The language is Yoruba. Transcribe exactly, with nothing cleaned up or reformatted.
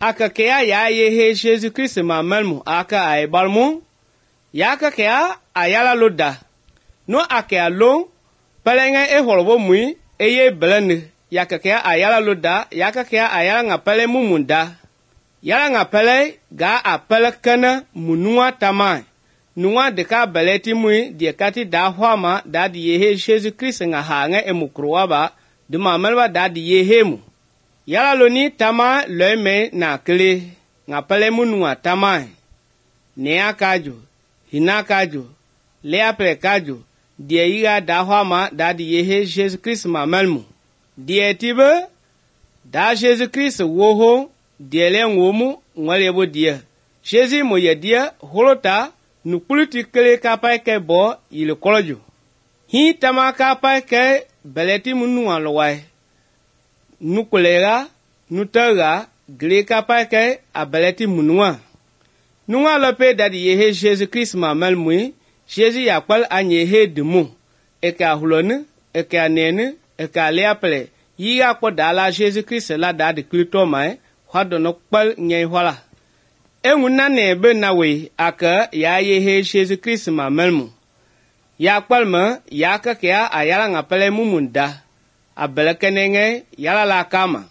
aka kea ya yehe Jésus Christ ma melmu aka ay balmu ya ka kea ayala loda no aka lo palenga e holbo mui eye blende ya ka kea ayala loda ya ka kea ayala nga pale mumunda yala nga pale ga apele kana munua tamai nuwa de ka beleti mui de kati da hwama da di yehe Jésus Christ nga hanga e mukruaba de ma melba da di yehe mu yala loni tama leme na kle nga pale munua tamai ne akajo hinakajo le apre kajo die yiga da hwama da di yehe Jésus Christ ma melmu die tibe da Jésus Christ woho die le ngomu ngwale bo die Jésus mo ye die holota nu puluti kle kapai ke bo ile kolojo hi tama kapai ke beleti munu alwai nu kolera nu taga gre kapai ke abeleti munua nunga lope dadi yehe Jésus Christ ma melmui Jésus yakpal anye he demu eka hulone eka nene eka leaple yi akpo dala Jésus Christ la dadi klito mai hwadono kpal nye hwala enwuna nebe nawe aka ya yehe Jésus Christ ma melmu yakpal ma yaka kya ayala ngapele mumunda abelekenenge yala la kama